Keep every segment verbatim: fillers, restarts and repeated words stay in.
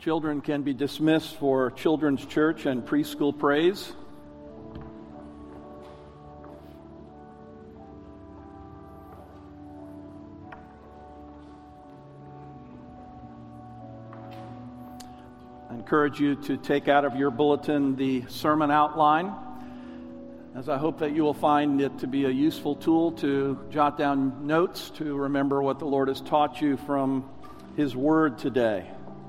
Children can be dismissed for children's church and preschool praise. I encourage you to take out of your bulletin the sermon outline, as I hope that you will find it to be a useful tool to jot down notes to remember what the Lord has taught you from His Word today.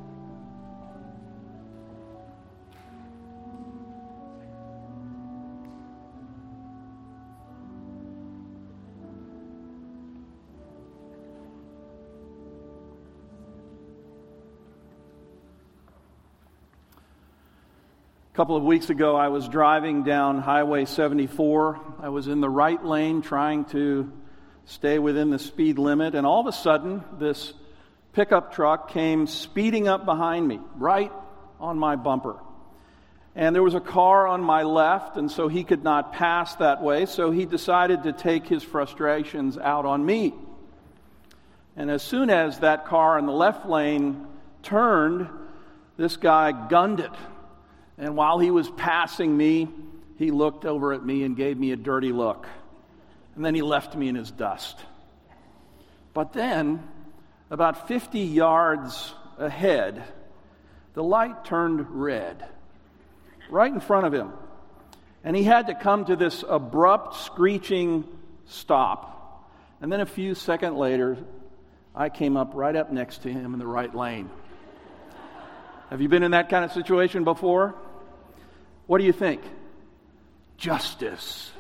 A couple of weeks ago, I was driving down Highway seventy-four. I was in the right lane trying to stay within the speed limit, and all of a sudden, this pickup truck came speeding up behind me, right on my bumper. And there was a car on my left, and so he could not pass that way, so he decided to take his frustrations out on me. And as soon as that car in the left lane turned, this guy gunned it. And while he was passing me, he looked over at me and gave me a dirty look. And then he left me in his dust. But then, about fifty yards ahead, the light turned red, right in front of him. And he had to come to this abrupt, screeching stop. And then a few seconds later, I came up right up next to him in the right lane. Have you been in that kind of situation before? What do you think? Justice.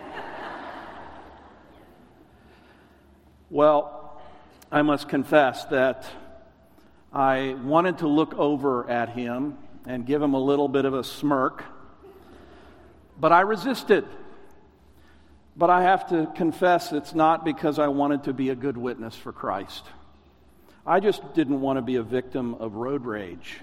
Well, I must confess that I wanted to look over at him and give him a little bit of a smirk, but I resisted. But I have to confess it's not because I wanted to be a good witness for Christ. I just didn't want to be a victim of road rage.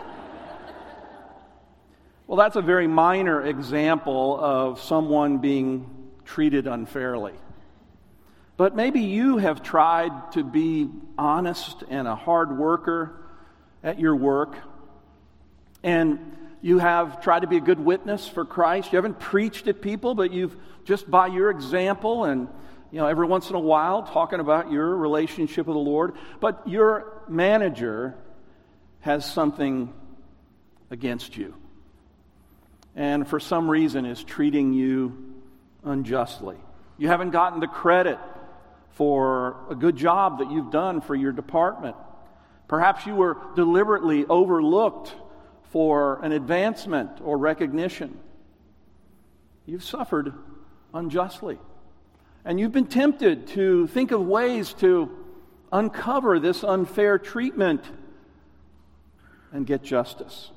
Well, that's a very minor example of someone being treated unfairly. But maybe you have tried to be honest and a hard worker at your work, and you have tried to be a good witness for Christ. You haven't preached at people, but you've just by your example and you know every once in a while talking about your relationship with the Lord, but your manager has something against you, and for some reason is treating you unjustly. You haven't gotten the credit for a good job that you've done for your department. Perhaps you were deliberately overlooked for an advancement or recognition. You've suffered unjustly. And you've been tempted to think of ways to uncover this unfair treatment and get justice.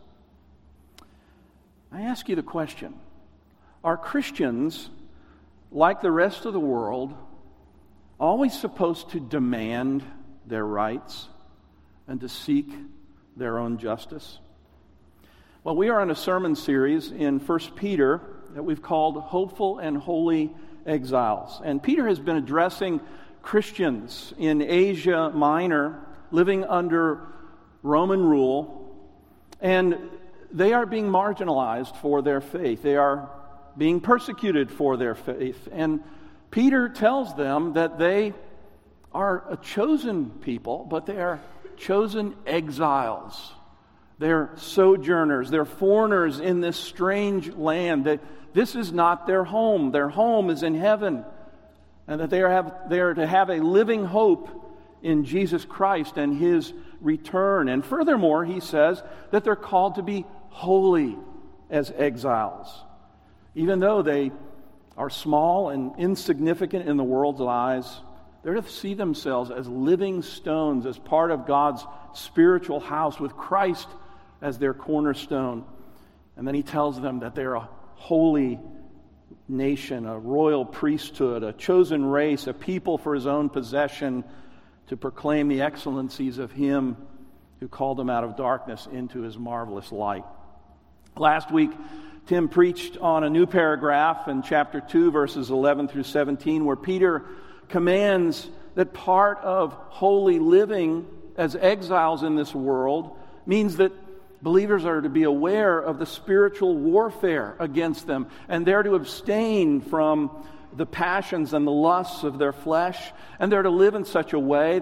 I ask you the question, are Christians, like the rest of the world, always supposed to demand their rights and to seek their own justice? Well, we are on a sermon series in First Peter that we've called Hopeful and Holy Exiles. And Peter has been addressing Christians in Asia Minor living under Roman rule, and they are being marginalized for their faith. They are being persecuted for their faith. And Peter tells them that they are a chosen people, but they are chosen exiles. They're sojourners. They're foreigners in this strange land. That this is not their home. Their home is in heaven. And that they are, have, they are to have a living hope in Jesus Christ and His return. And furthermore, he says that they're called to be holy as exiles. Even though they are small and insignificant in the world's eyes, they're to see themselves as living stones, as part of God's spiritual house with Christ as their cornerstone. And then he tells them that they're a holy nation, a royal priesthood, a chosen race, a people for His own possession, to proclaim the excellencies of Him who called them out of darkness into His marvelous light. Last week, Tim preached on a new paragraph in chapter two, verses eleven through seventeen, where Peter commands that part of holy living as exiles in this world means that Believers are to be aware of the spiritual warfare against them, and they're to abstain from the passions and the lusts of their flesh, and they're to live in such a way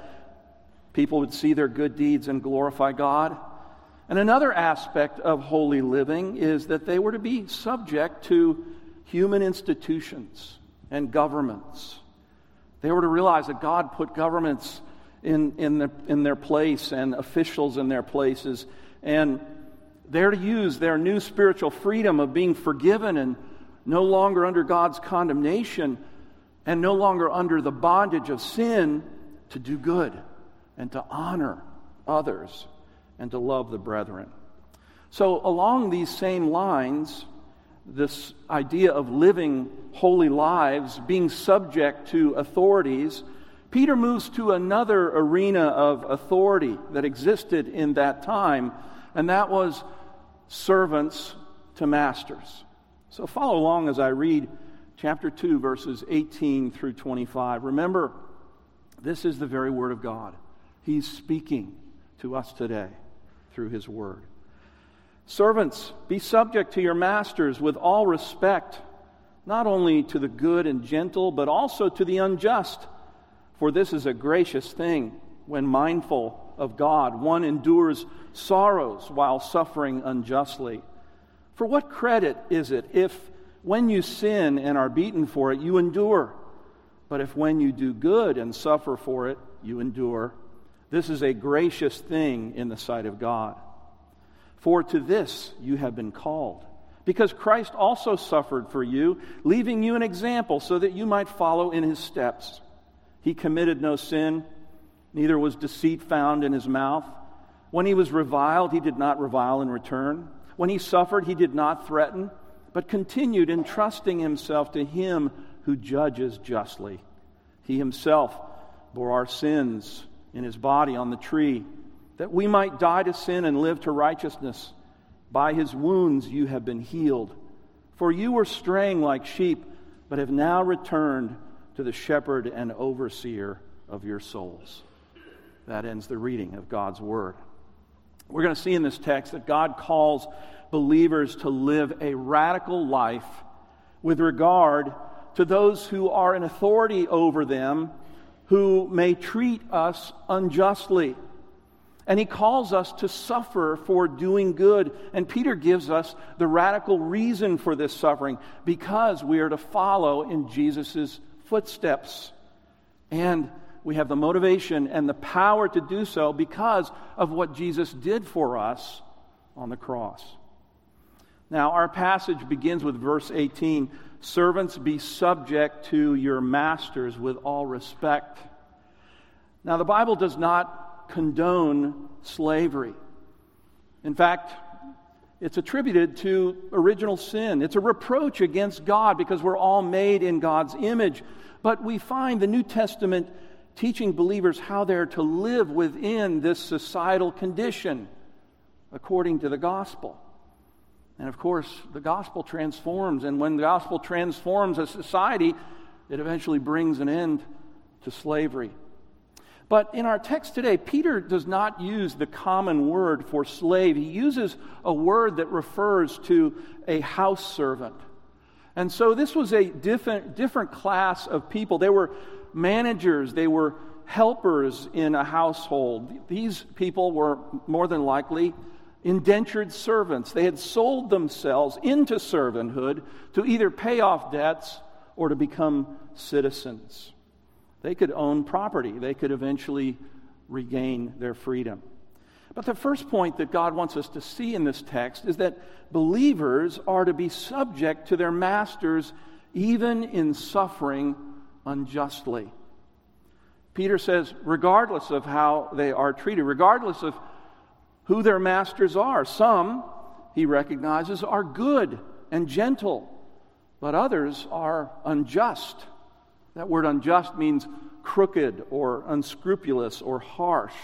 that people would see their good deeds and glorify God. And another aspect of holy living is that they were to be subject to human institutions and governments. They were to realize that God put governments in, in, the, in their place and officials in their places, and they're to use their new spiritual freedom of being forgiven and no longer under God's condemnation and no longer under the bondage of sin to do good and to honor others and to love the brethren. So along these same lines, this idea of living holy lives, being subject to authorities, Peter moves to another arena of authority that existed in that time, and that was servants to masters. So follow along as I read chapter two, verses eighteen through twenty-five. Remember, this is the very Word of God. He's speaking to us today through His Word. Servants, be subject to your masters with all respect, not only to the good and gentle, but also to the unjust. For this is a gracious thing. When mindful of God, one endures sorrows while suffering unjustly. For what credit is it if, when you sin and are beaten for it, you endure? But if when you do good and suffer for it, you endure, this is a gracious thing in the sight of God. For to this you have been called, because Christ also suffered for you, leaving you an example so that you might follow in His steps. He committed no sin, neither was deceit found in His mouth. When He was reviled, He did not revile in return. When He suffered, He did not threaten, but continued entrusting Himself to Him who judges justly. He Himself bore our sins in His body on the tree, that we might die to sin and live to righteousness. By His wounds you have been healed. For you were straying like sheep, but have now returned to the shepherd and overseer of your souls. That ends the reading of God's Word. We're going to see in this text that God calls believers to live a radical life with regard to those who are in authority over them, who may treat us unjustly. And He calls us to suffer for doing good. And Peter gives us the radical reason for this suffering, because we are to follow in Jesus' footsteps. And we have the motivation and the power to do so because of what Jesus did for us on the cross. Now, our passage begins with verse eighteen. Servants, be subject to your masters with all respect. Now, the Bible does not condone slavery. In fact, it's attributed to original sin. It's a reproach against God because we're all made in God's image. But we find the New Testament teaching believers how they're to live within this societal condition according to the gospel. And of course, the gospel transforms, and when the gospel transforms a society, it eventually brings an end to slavery. But in our text today, Peter does not use the common word for slave. He uses a word that refers to a house servant. And so this was a different, different class of people. They were managers, they were helpers in a household. These people were more than likely indentured servants. They had sold themselves into servanthood to either pay off debts or to become citizens. They could own property. They could eventually regain their freedom. But the first point that God wants us to see in this text is that believers are to be subject to their masters even in suffering unjustly. Peter says, regardless of how they are treated, regardless of who their masters are, some, he recognizes, are good and gentle, but others are unjust. That word unjust means crooked or unscrupulous or harsh.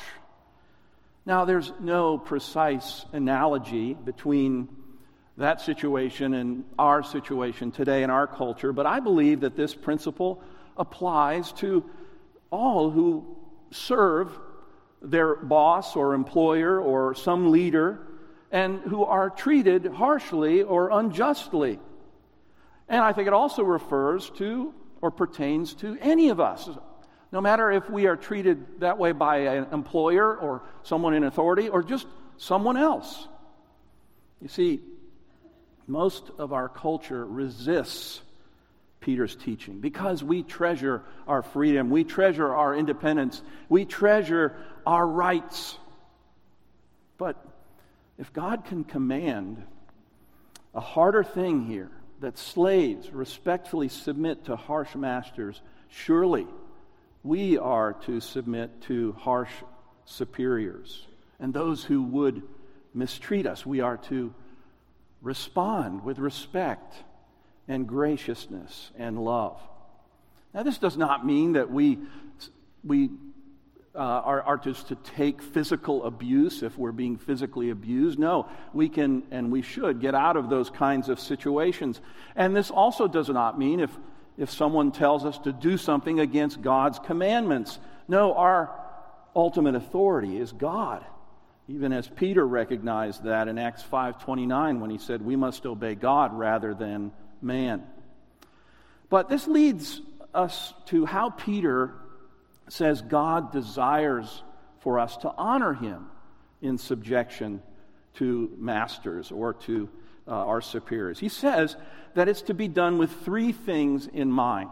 Now, there's no precise analogy between that situation and our situation today in our culture, but I believe that this principle applies to all who serve their boss or employer or some leader and who are treated harshly or unjustly. And I think it also refers to or pertains to any of us, no matter if we are treated that way by an employer or someone in authority or just someone else. You see, most of our culture resists Peter's teaching because we treasure our freedom, we treasure our independence, we treasure our rights. But if God can command a harder thing here, that slaves respectfully submit to harsh masters, surely we are to submit to harsh superiors. And those who would mistreat us, we are to respond with respect and graciousness and love. Now, this does not mean that we we uh, are, are just to take physical abuse if we're being physically abused. No, we can and we should get out of those kinds of situations. And this also does not mean if, if someone tells us to do something against God's commandments. No, our ultimate authority is God. Even as Peter recognized that in Acts five twenty-nine when he said, we must obey God rather than man. But this leads us to how Peter says God desires for us to honor him in subjection to masters or to uh, our superiors. He says that it's to be done with three things in mind.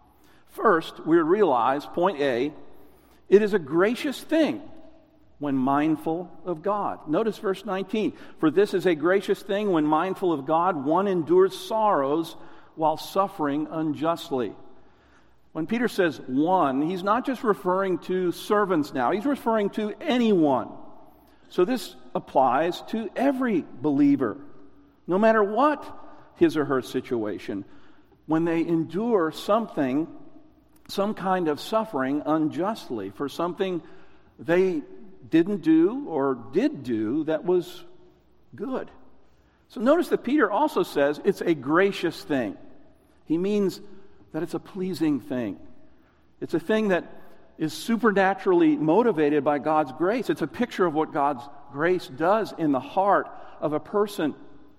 First, we realize, point A, it is a gracious thing when mindful of God. Notice verse nineteen. For this is a gracious thing when mindful of God, one endures sorrows while suffering unjustly. When Peter says one, he's not just referring to servants now. He's referring to anyone. So this applies to every believer, no matter what his or her situation. When they endure something, some kind of suffering unjustly for something they didn't do or did do that was good. So notice that Peter also says it's a gracious thing. He means that it's a pleasing thing. It's a thing that is supernaturally motivated by God's grace. It's a picture of what God's grace does in the heart of a person.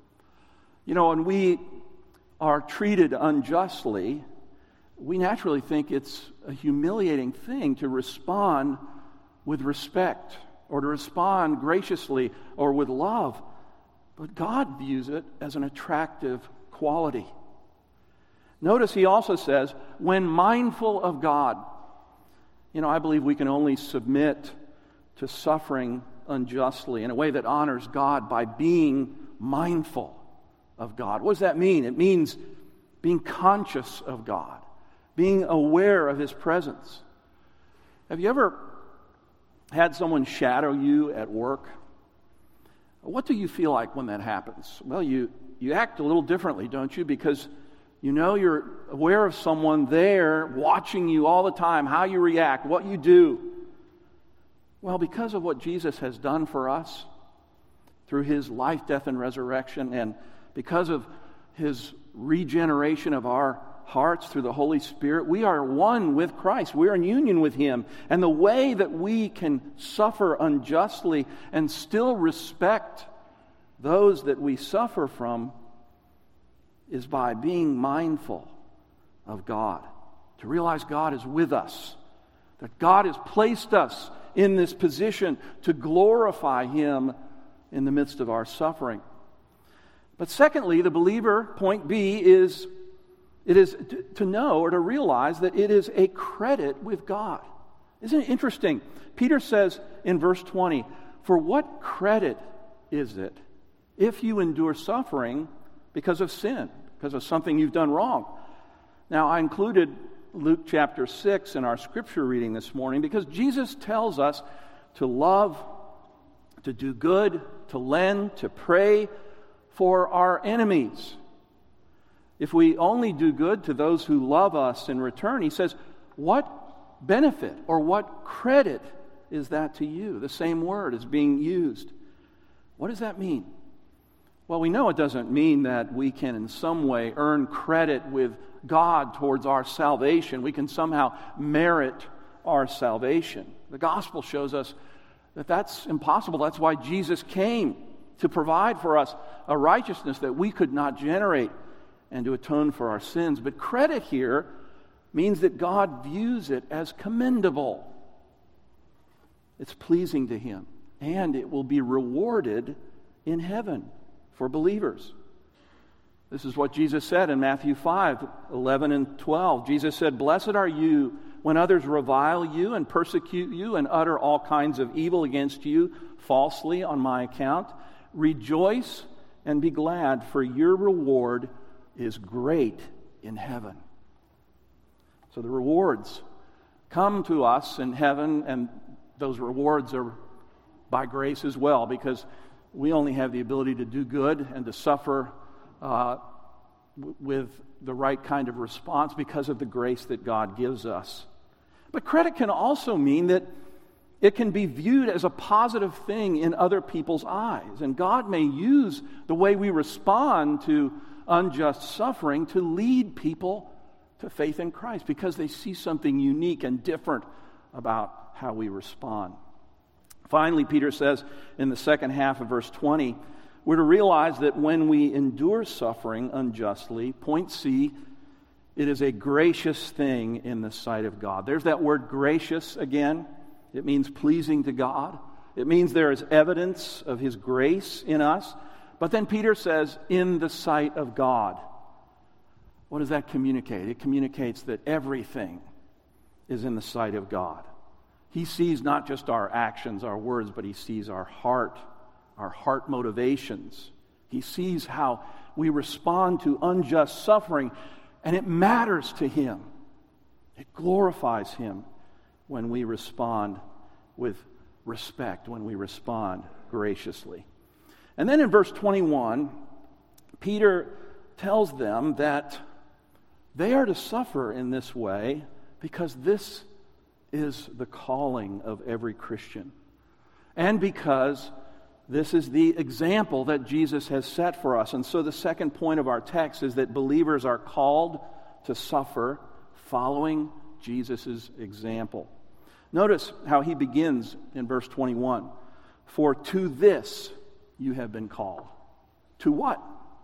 You know, when we are treated unjustly, we naturally think it's a humiliating thing to respond with respect or to respond graciously or with love. But God views it as an attractive quality. Notice he also says, when mindful of God. You know, I believe we can only submit to suffering unjustly in a way that honors God by being mindful of God. What does that mean? It means being conscious of God, being aware of his presence. Have you ever had someone shadow you at work? What do you feel like when that happens? Well, you, you act a little differently, don't you? Because you know you're aware of someone there watching you all the time, how you react, what you do. Well, because of what Jesus has done for us through his life, death, and resurrection, and because of his regeneration of our hearts through the Holy Spirit, we are one with Christ. We're in union with him. And the way that we can suffer unjustly and still respect those that we suffer from is by being mindful of God. To realize God is with us. That God has placed us in this position to glorify him in the midst of our suffering. But secondly, the believer, point B, is it is to know or to realize that it is a credit with God. Isn't it interesting? Peter says in verse twenty, for what credit is it if you endure suffering because of sin, because of something you've done wrong? Now, I included Luke chapter six in our scripture reading this morning because Jesus tells us to love, to do good, to lend, to pray for our enemies. If we only do good to those who love us in return, he says, what benefit or what credit is that to you? The same word is being used. What does that mean? Well, we know it doesn't mean that we can in some way earn credit with God towards our salvation. We can somehow merit our salvation. The gospel shows us that that's impossible. That's why Jesus came. to provide for us a righteousness that we could not generate, and to atone for our sins. But credit here means that God views it as commendable. It's pleasing to Him, and it will be rewarded in heaven for believers. This is what Jesus said in Matthew five, eleven and twelve. Jesus said, "Blessed are you when others revile you and persecute you and utter all kinds of evil against you falsely on my account. Rejoice and be glad, for your reward is great in heaven." So the rewards come to us in heaven, and those rewards are by grace as well, because we only have the ability to do good and to suffer uh, w- with the right kind of response because of the grace that God gives us. But credit can also mean that it can be viewed as a positive thing in other people's eyes, and God may use the way we respond to unjust suffering to lead people to faith in Christ, because they see something unique and different about how we respond. Finally, Peter says in the second half of verse twenty, we're to realize that when we endure suffering unjustly, point C, it is a gracious thing in the sight of God. There's that word gracious again. It means pleasing to God. It means there is evidence of His grace in us. But then Peter says, in the sight of God. What does that communicate? It communicates that everything is in the sight of God. He sees not just our actions, our words, but He sees our heart, our heart motivations. He sees how we respond to unjust suffering, and it matters to Him. It glorifies Him when we respond with respect, when we respond graciously. And then in verse twenty-one, Peter tells them that they are to suffer in this way because this is the calling of every Christian, and because this is the example that Jesus has set for us. And so the second point of our text is that believers are called to suffer following Jesus' example. Notice how he begins in verse twenty-one. For to this you have been called. To what?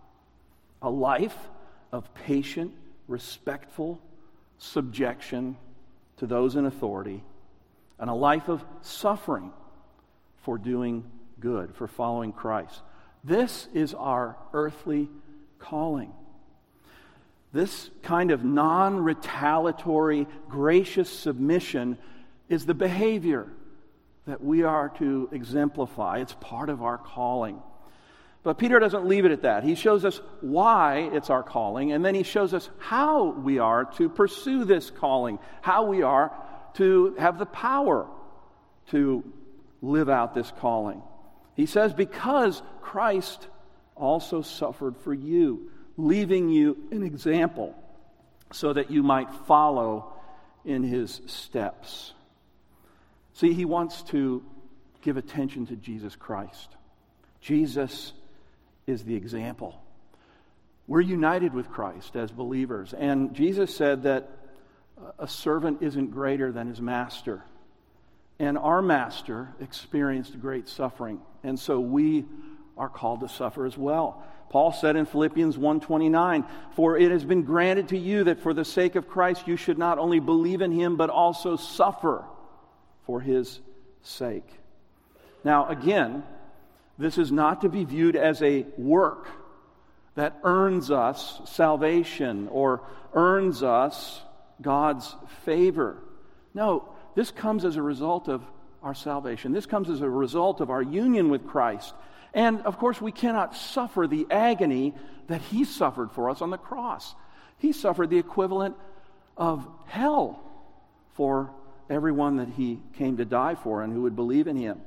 A life of patient, respectful subjection to those in authority, and a life of suffering for doing good, for following Christ. This is our earthly calling. This kind of non-retaliatory, gracious submission is the behavior that we are to exemplify. It's part of our calling. But Peter doesn't leave it at that. He shows us why it's our calling, and then he shows us how we are to pursue this calling, how we are to have the power to live out this calling. He says, because Christ also suffered for you, leaving you an example so that you might follow in His steps. See, he wants to give attention to Jesus Christ. Jesus is the example. We're united with Christ as believers, and Jesus said that a servant isn't greater than his master. And our master experienced great suffering, and so we are called to suffer as well. Paul said in Philippians one twenty-nine, for it has been granted to you that for the sake of Christ you should not only believe in Him, but also suffer for His sake. Now again, this is not to be viewed as a work that earns us salvation or earns us God's favor. No, this comes as a result of our salvation. This comes as a result of our union with Christ. And of course, we cannot suffer the agony that He suffered for us on the cross. He suffered the equivalent of hell for everyone that He came to die for and who would believe in Him.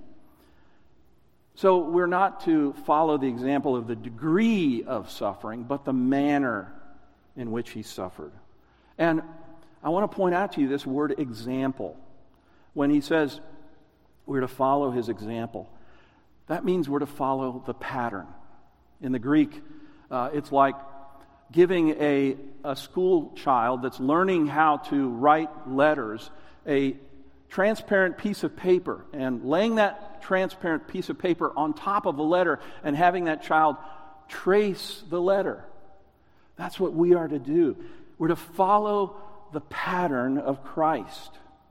So we're not to follow the example of the degree of suffering, but the manner in which He suffered. And I want to point out to you this word example. When he says we're to follow His example, that means we're to follow the pattern. In the Greek, uh, it's like giving a, a school child that's learning how to write letters a transparent piece of paper and laying that transparent piece of paper on top of a letter and having that child trace the letter. That's what we are to do. We're to follow the pattern of Christ.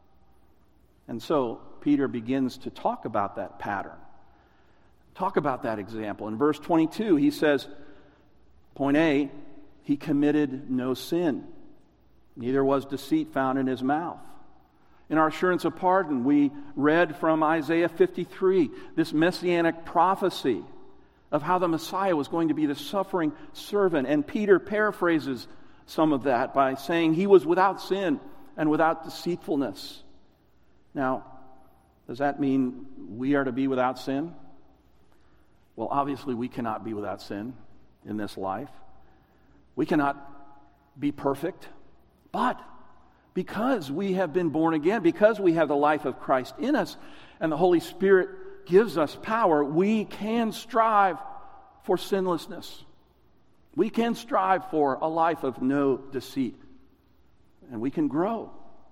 And so Peter begins to talk about that pattern. Talk about that example. In verse twenty-two, he says, point A, he committed no sin. Neither was deceit found in his mouth. In our assurance of pardon, we read from Isaiah fifty-three, this messianic prophecy of how the Messiah was going to be the suffering servant. And Peter paraphrases some of that by saying he was without sin and without deceitfulness. Now, does that mean we are to be without sin? Well, obviously we cannot be without sin in this life. We cannot be perfect. But because we have been born again, because we have the life of Christ in us, and the Holy Spirit gives us power, we can strive for sinlessness. We can strive for a life of no deceit. And we can grow.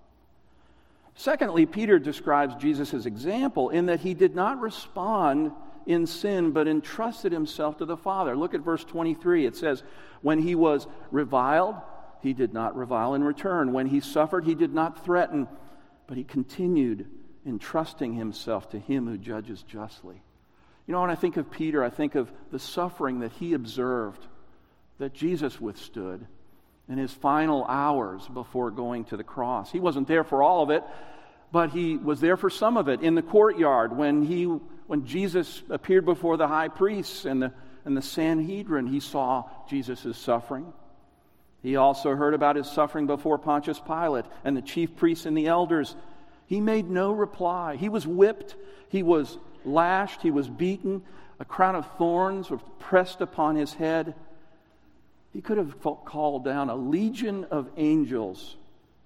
Secondly, Peter describes Jesus' example in that he did not respond in sin, but entrusted himself to the Father. Look at verse twenty-three. It says, when he was reviled, he did not revile in return. When he suffered, he did not threaten, but he continued entrusting himself to him who judges justly. You know, when I think of Peter, I think of the suffering that he observed, that Jesus withstood in his final hours before going to the cross. He wasn't there for all of it, but he was there for some of it. In the courtyard, when he, when Jesus appeared before the high priests and the, and the Sanhedrin, he saw Jesus' suffering. He also heard about his suffering before Pontius Pilate and the chief priests and the elders. He made no reply. He was whipped. He was lashed. He was beaten. A crown of thorns was pressed upon his head. He could have called down a legion of angels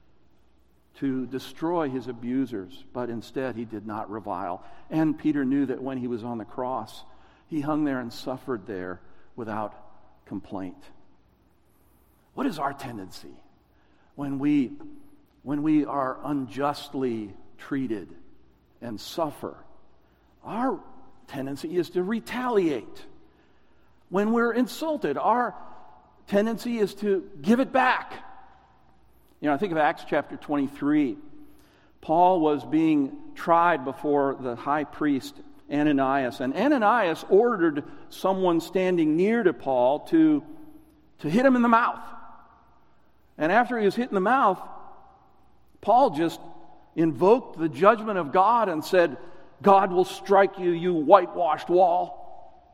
to destroy his abusers, but instead he did not revile. And Peter knew that when he was on the cross, he hung there and suffered there without complaint. What is our tendency when we, when we are unjustly treated and suffer? Our tendency is to retaliate. When we're insulted, our tendency is to give it back. You know, I think of Acts chapter twenty-three. Paul was being tried before the high priest Ananias, and Ananias ordered someone standing near to Paul to, to hit him in the mouth. And after he was hit in the mouth, Paul just invoked the judgment of God and said, God will strike you, you whitewashed wall.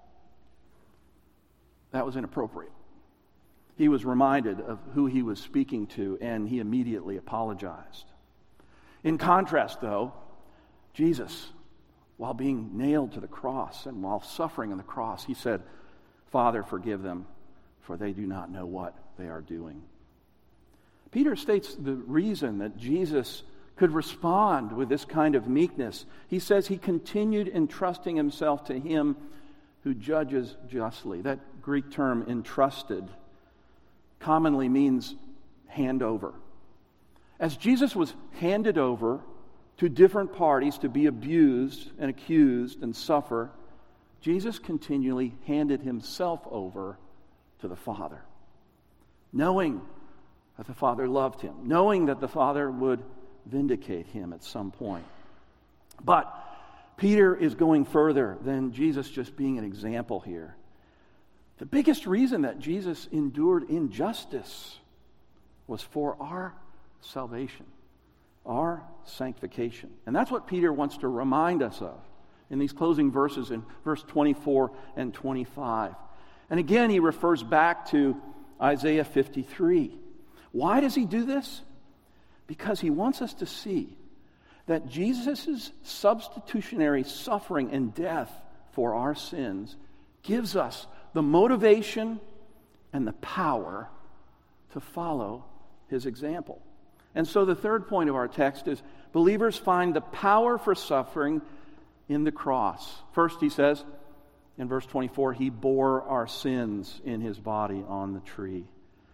That was inappropriate. He was reminded of who he was speaking to, and he immediately apologized. In contrast, though, Jesus, while being nailed to the cross and while suffering on the cross, he said, Father, forgive them, for they do not know what they are doing. Peter states the reason that Jesus could respond with this kind of meekness. He says he continued entrusting himself to him who judges justly. That Greek term, entrusted, commonly means hand over. As Jesus was handed over to different parties to be abused and accused and suffer, Jesus continually handed himself over to the Father, knowing that the Father loved him, knowing that the Father would vindicate him at some point. But Peter is going further than Jesus just being an example here. The biggest reason that Jesus endured injustice was for our salvation, our sanctification. And that's what Peter wants to remind us of in these closing verses in verse twenty-four and twenty-five. And again, he refers back to Isaiah fifty-three. Why does he do this? Because he wants us to see that Jesus' substitutionary suffering and death for our sins gives us the motivation and the power to follow his example. And so the third point of our text is believers find the power for suffering in the cross. First, he says in verse twenty-four, he bore our sins in his body on the tree.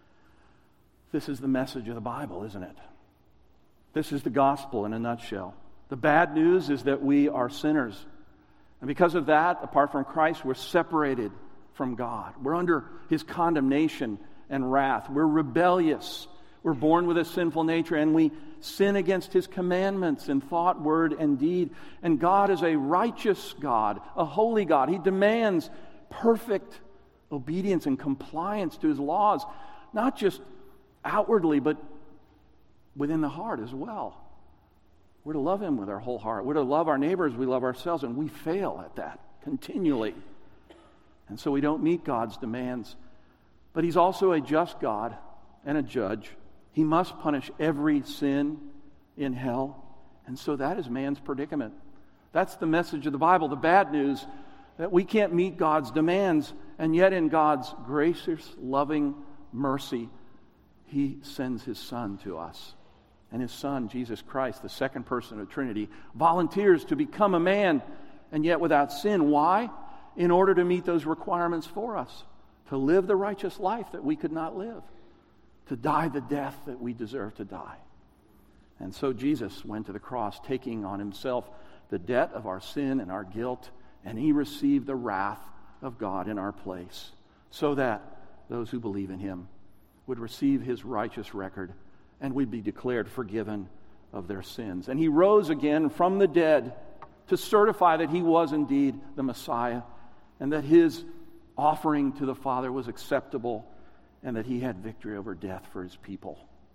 This is the message of the Bible, isn't it? This is the gospel in a nutshell. The bad news is that we are sinners And because of that, apart from Christ, we're separated from God. We're under His condemnation and wrath. We're rebellious. We're born with a sinful nature, and we sin against His commandments in thought, word, and deed. And God is a righteous God, a holy God. He demands perfect obedience and compliance to His laws, not just outwardly, but within the heart as well. We're to love Him with our whole heart. We're to love our neighbors. We love ourselves, and we fail at that continually. And so we don't meet God's demands. But He's also a just God and a judge. He must punish every sin in hell. And so that is man's predicament. That's the message of the Bible, the bad news, that we can't meet God's demands, and yet in God's gracious, loving mercy, He sends His Son to us. And His Son, Jesus Christ, the second person of the Trinity, volunteers to become a man, and yet without sin. Why? In order to meet those requirements for us. To live the righteous life that we could not live. To die the death that we deserve to die. And so Jesus went to the cross, taking on Himself the debt of our sin and our guilt, and He received the wrath of God in our place, so that those who believe in Him would receive His righteous record and we'd be declared forgiven of their sins. And He rose again from the dead to certify that He was indeed the Messiah, and that His offering to the Father was acceptable, and that He had victory over death for His people.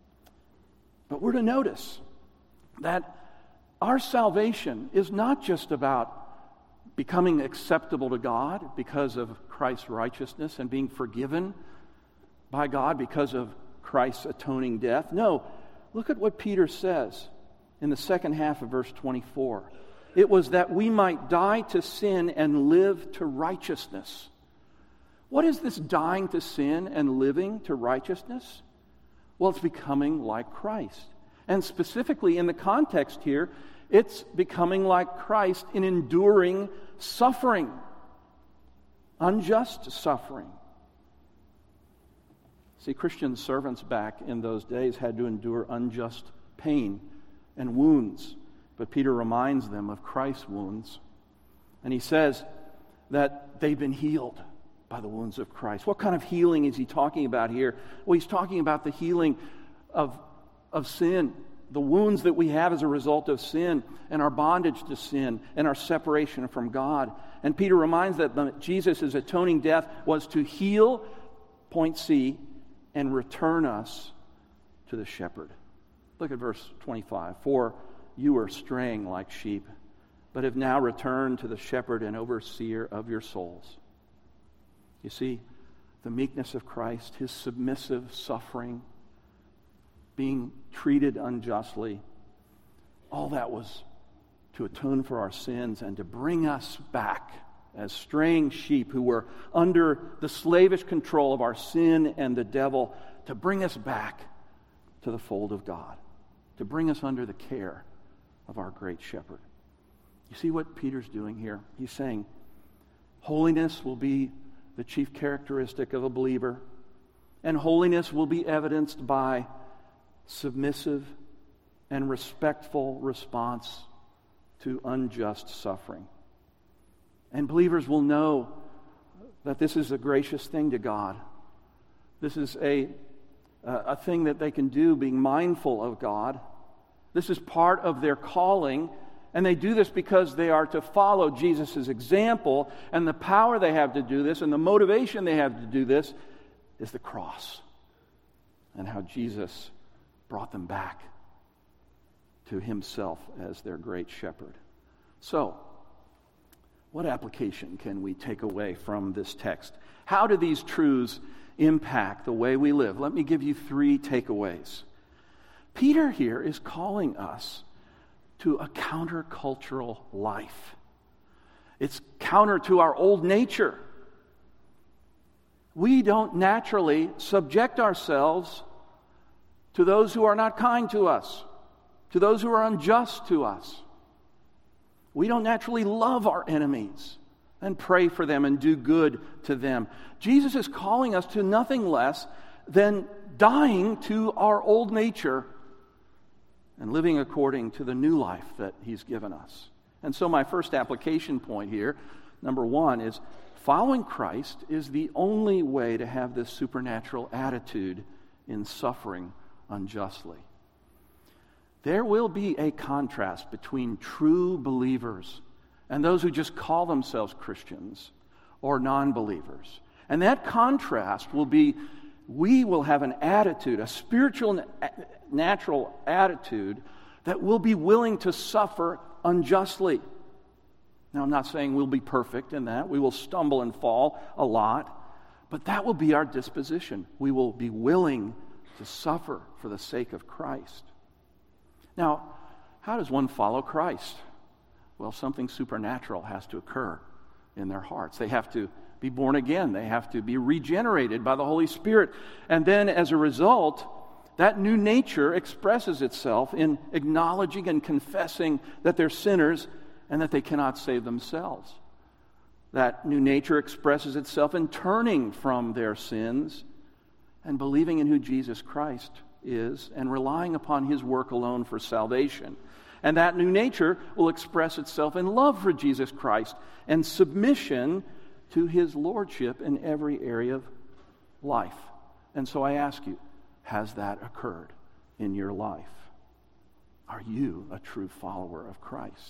But we're to notice that our salvation is not just about becoming acceptable to God because of Christ's righteousness and being forgiven by God because of Christ's atoning death. No, look at what Peter says in the second half of verse twenty-four. It was that we might die to sin and live to righteousness. What is this dying to sin and living to righteousness? Well, it's becoming like Christ. And specifically in the context here, it's becoming like Christ in enduring suffering, unjust suffering. See, Christian servants back in those days had to endure unjust pain and wounds. But Peter reminds them of Christ's wounds. And he says that they've been healed by the wounds of Christ. What kind of healing is he talking about here? Well, he's talking about the healing of, of sin, the wounds that we have as a result of sin, and our bondage to sin, and our separation from God. And Peter reminds them that Jesus' atoning death was to heal, point C, and return us to the shepherd. Look at verse twenty-five. For you were straying like sheep, but have now returned to the shepherd and overseer of your souls. You see, the meekness of Christ, His submissive suffering, being treated unjustly, all that was to atone for our sins and to bring us back as straying sheep who were under the slavish control of our sin and the devil, to bring us back to the fold of God, to bring us under the care of our great shepherd. You see what Peter's doing here? He's saying holiness will be the chief characteristic of a believer, and holiness will be evidenced by submissive and respectful response to unjust suffering. And believers will know that this is a gracious thing to God. This is a, a thing that they can do, being mindful of God. This is part of their calling, and they do this because they are to follow Jesus' example, and the power they have to do this, and the motivation they have to do this, is the cross, and how Jesus brought them back to Himself as their great shepherd. So, what application can we take away from this text? How do these truths impact the way we live? Let me give you three takeaways. Peter here is calling us to a countercultural life. It's counter to our old nature. We don't naturally subject ourselves to those who are not kind to us, to those who are unjust to us. We don't naturally love our enemies and pray for them and do good to them. Jesus is calling us to nothing less than dying to our old nature and living according to the new life that He's given us. And so my first application point here, number one, is following Christ is the only way to have this supernatural attitude in suffering unjustly. There will be a contrast between true believers and those who just call themselves Christians or non-believers. And that contrast will be, we will have an attitude, a spiritual, natural attitude that will be willing to suffer unjustly. Now, I'm not saying we'll be perfect in that. We will stumble and fall a lot. But that will be our disposition. We will be willing to suffer for the sake of Christ. Now, how does one follow Christ? Well, something supernatural has to occur in their hearts. They have to be born again. They have to be regenerated by the Holy Spirit. And then, as a result, that new nature expresses itself in acknowledging and confessing that they're sinners and that they cannot save themselves. That new nature expresses itself in turning from their sins and believing in who Jesus Christ is and relying upon His work alone for salvation. And that new nature will express itself in love for Jesus Christ and submission to His lordship in every area of life. And so I ask you, has that occurred in your life? Are you a true follower of Christ?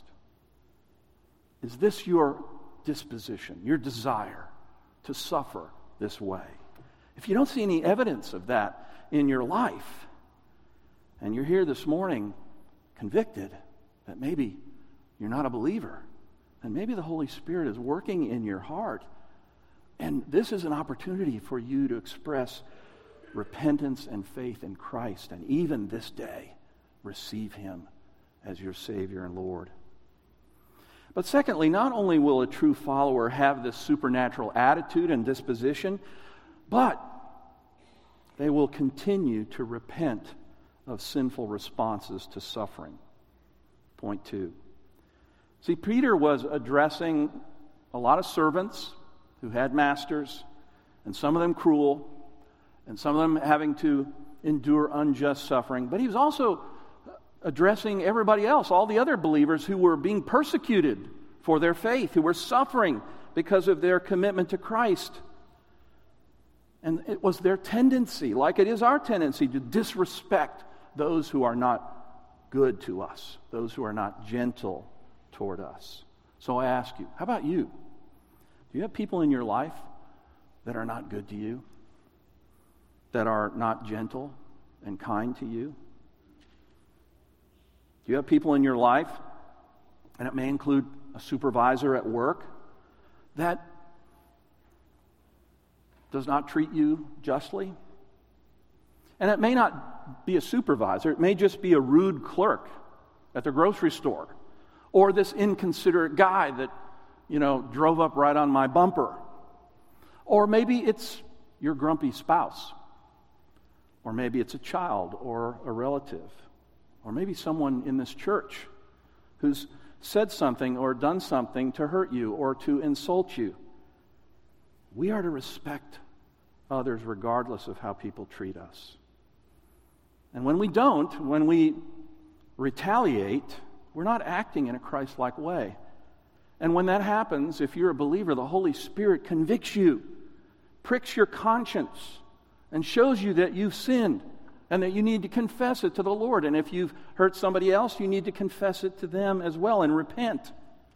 Is this your disposition, your desire to suffer this way? If you don't see any evidence of that in your life, and you're here this morning convicted that maybe you're not a believer, and maybe the Holy Spirit is working in your heart, and this is an opportunity for you to express repentance and faith in Christ, and even this day, receive Him as your Savior and Lord. But secondly, not only will a true follower have this supernatural attitude and disposition, but they will continue to repent of sinful responses to suffering. Point two. See, Peter was addressing a lot of servants who had masters, and some of them cruel, and some of them having to endure unjust suffering. But he was also addressing everybody else, all the other believers who were being persecuted for their faith, who were suffering because of their commitment to Christ. And it was their tendency, like it is our tendency, to disrespect those who are not good to us, those who are not gentle toward us. So I ask you, how about you? Do you have people in your life that are not good to you, that are not gentle and kind to you? Do you have people in your life, and it may include a supervisor at work, that does not treat you justly? And it may not be a supervisor. It may just be a rude clerk at the grocery store, or this inconsiderate guy that, you know, drove up right on my bumper. Or maybe it's your grumpy spouse. Or maybe it's a child or a relative. Or maybe someone in this church who's said something or done something to hurt you or to insult you. We are to respect others regardless of how people treat us. And when we don't, when we retaliate, we're not acting in a Christ-like way. And when that happens, if you're a believer, the Holy Spirit convicts you, pricks your conscience, and shows you that you've sinned and that you need to confess it to the Lord. And if you've hurt somebody else, you need to confess it to them as well and repent.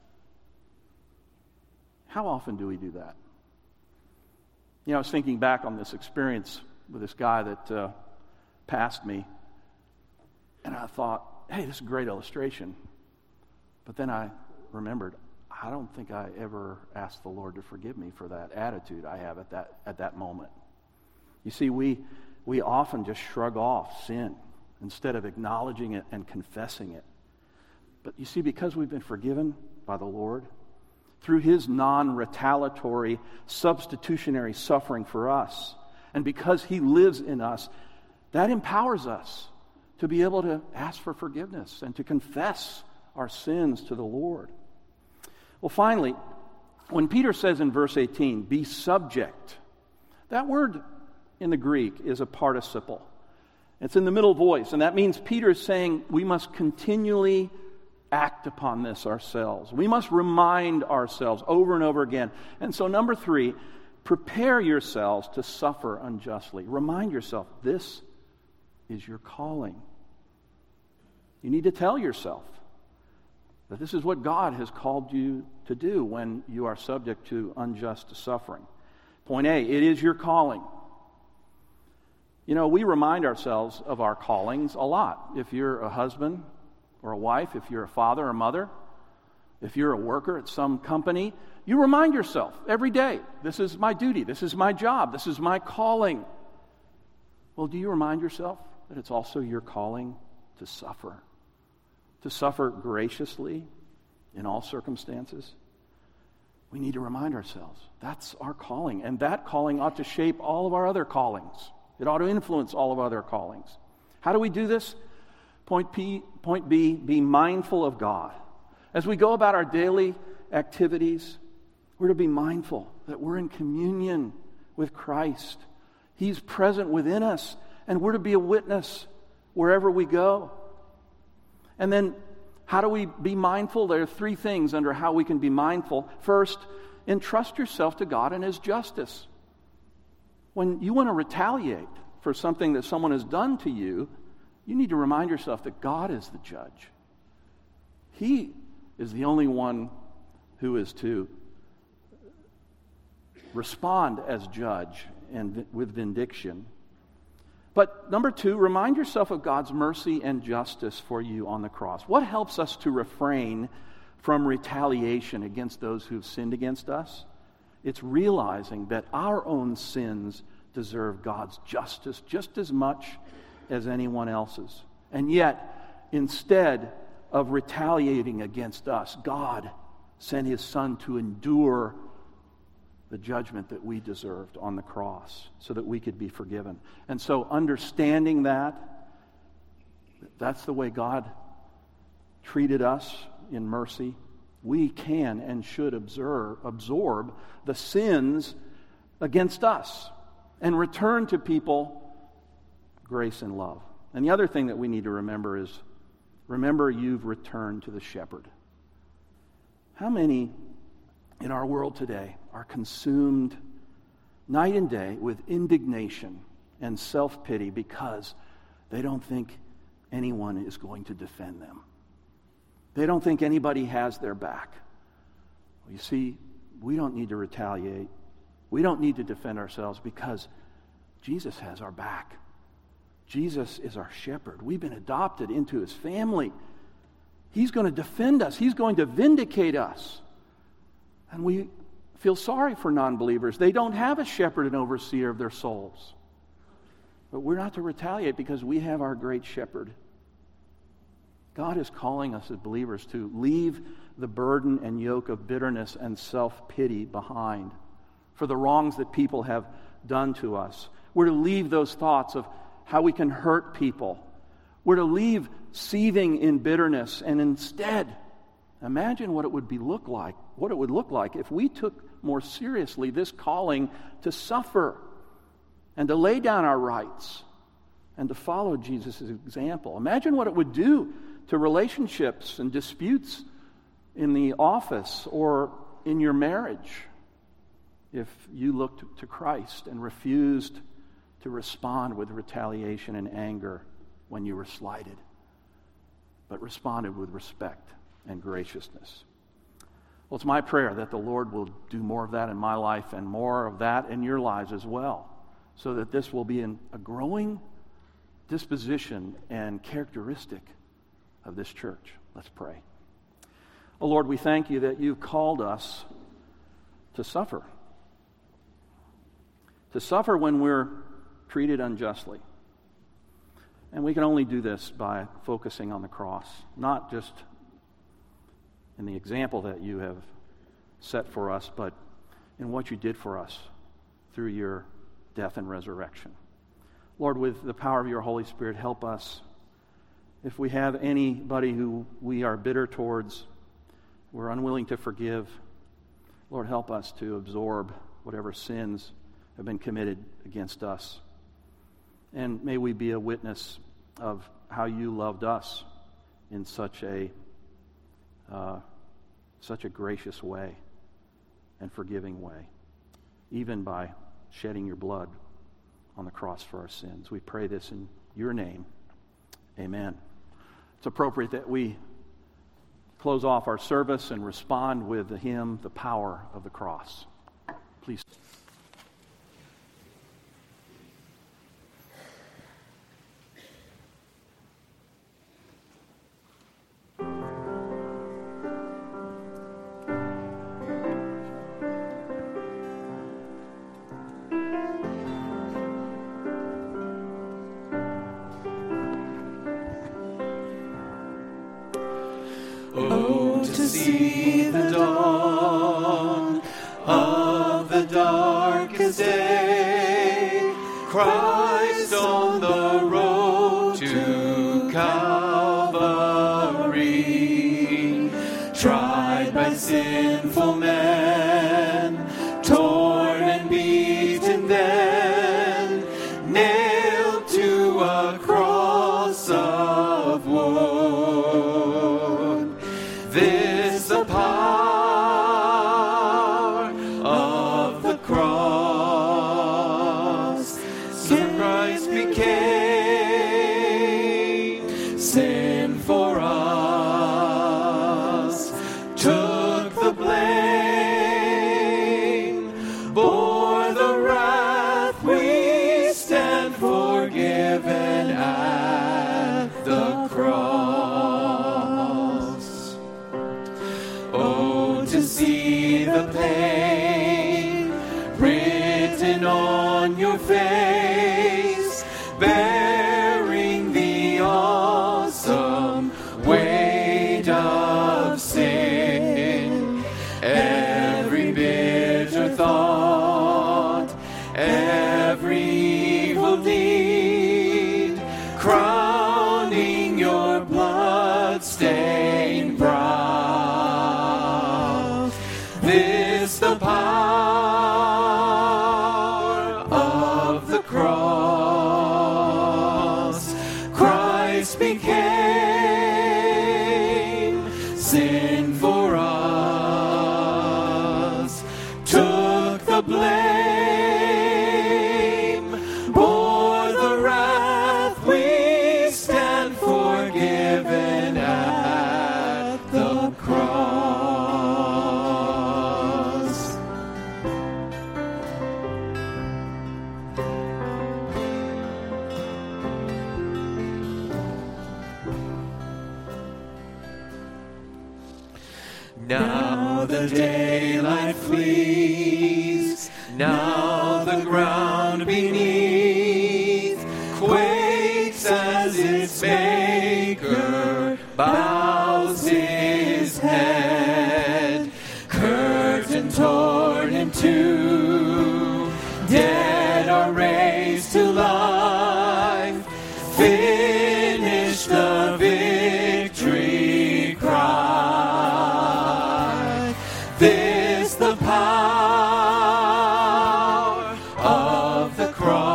How often do we do that? You know, I was thinking back on this experience with this guy that uh, passed me, and I thought, hey, this is a great illustration. But then I remembered, I don't think I ever asked the Lord to forgive me for that attitude I have at that at that moment. You see, we we often just shrug off sin instead of acknowledging it and confessing it. But you see, because we've been forgiven by the Lord, through His non-retaliatory, substitutionary suffering for us, and because He lives in us, that empowers us to be able to ask for forgiveness and to confess our sins to the Lord. Well, finally, when Peter says in verse eighteen, be subject, that word in the Greek is a participle. It's in the middle voice, and that means Peter is saying we must continually act upon this ourselves. We must remind ourselves over and over again. And so, number three, prepare yourselves to suffer unjustly. Remind yourself, this is your calling. You need to tell yourself that this is what God has called you to do when you are subject to unjust suffering. Point A, it is your calling. You know, we remind ourselves of our callings a lot. If you're a husband or a wife, if you're a father or mother, if you're a worker at some company, you remind yourself every day, this is my duty, this is my job, this is my calling. Well, do you remind yourself that it's also your calling to suffer? To suffer graciously in all circumstances? We need to remind ourselves that's our calling, and that calling ought to shape all of our other callings. It ought to influence all of our other callings. How do we do this? Point P, point B, be mindful of God. As we go about our daily activities, we're to be mindful that we're in communion with Christ. He's present within us, and we're to be a witness wherever we go. And then, how do we be mindful? There are three things under how we can be mindful. First, entrust yourself to God and His justice. When you want to retaliate for something that someone has done to you, you need to remind yourself that God is the judge. He is the only one who is to respond as judge and with vindication. But number two, remind yourself of God's mercy and justice for you on the cross. What helps us to refrain from retaliation against those who've sinned against us? It's realizing that our own sins deserve God's justice just as much as anyone else's. And yet, instead of retaliating against us, God sent His Son to endure the judgment that we deserved on the cross so that we could be forgiven. And so understanding that, that's the way God treated us in mercy, we can and should observe, absorb the sins against us and return to people grace and love. And the other thing that we need to remember is, remember you've returned to the shepherd. How many in our world today are consumed night and day with indignation and self-pity because they don't think anyone is going to defend them? They don't think anybody has their back. Well, you see, we don't need to retaliate. We don't need to defend ourselves because Jesus has our back. Jesus is our shepherd. We've been adopted into His family. He's going to defend us. He's going to vindicate us. And we feel sorry for non-believers. They don't have a shepherd and overseer of their souls. But we're not to retaliate because we have our great shepherd. God is calling us as believers to leave the burden and yoke of bitterness and self-pity behind for the wrongs that people have done to us. We're to leave those thoughts of how we can hurt people. We're to leave seething in bitterness and instead imagine what it would be look like, what it would look like if we took more seriously this calling to suffer and to lay down our rights and to follow Jesus' example. Imagine what it would do to relationships and disputes in the office or in your marriage if you looked to Christ and refused to respond with retaliation and anger when you were slighted, but responded with respect and graciousness. Well, it's my prayer that the Lord will do more of that in my life and more of that in your lives as well, so that this will be in a growing disposition and characteristic of this church. Let's pray. Oh Lord, we thank you that you've called us to suffer. To suffer when we're treated unjustly. And we can only do this by focusing on the cross, not just in the example that you have set for us, but in what you did for us through your death and resurrection. Lord, with the power of your Holy Spirit, help us. If we have anybody who we are bitter towards, we're unwilling to forgive, Lord, help us to absorb whatever sins have been committed against us. And may we be a witness of how you loved us in such a uh, such a gracious way and forgiving way, even by shedding your blood on the cross for our sins. We pray this in your name. Amen. It's appropriate that we close off our service and respond with the hymn, The Power of the Cross. Please. Oh, to see the dawn of the darkest day, Christ on the road to Calvary, tried by sinful men, torn and beaten then, nailed to a cross of wood. This the power of the cross. So Christ became sin for us, took the blame, bore the wrath. We stand forgiven at the cross. Oh, to see the pain written on your face, bearing the awesome weight of sin, every bitter thought, every evil deed, crowning your blood-stained brow. This the power of the cross. Christ became sin for us, took the blame, bore the wrath. We stand forgiven at the cross. Now the daylight flees, now the ground beneath quakes as its maker bows his head. Curtain torn in two, dead are raised to life, finish the victory cry. This the power of the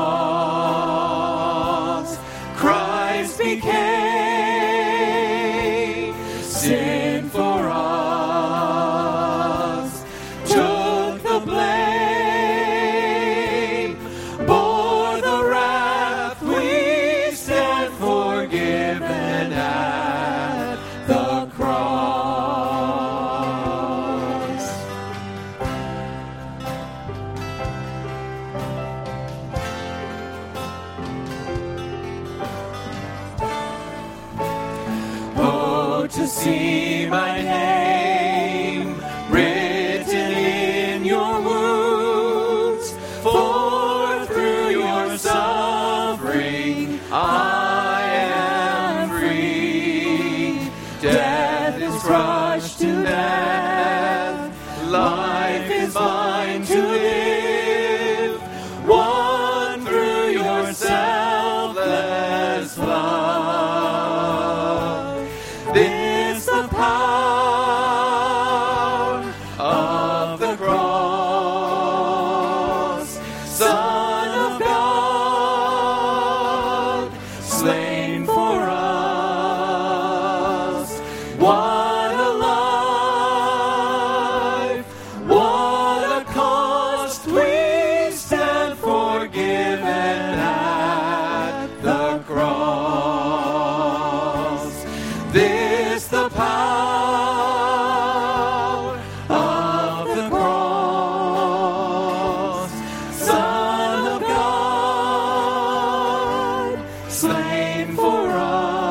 cross. Christ became sin for us, took the blame, bore the wrath. We stand forgiven at the cross. Oh, to see my name written in your wounds, for through your suffering I am free. Death is crushed to death, life is mine to live, won through your selfless love. This the power of the cross. Son of God, slain for us, what a love. the power of the cross. Son of God, slain for us.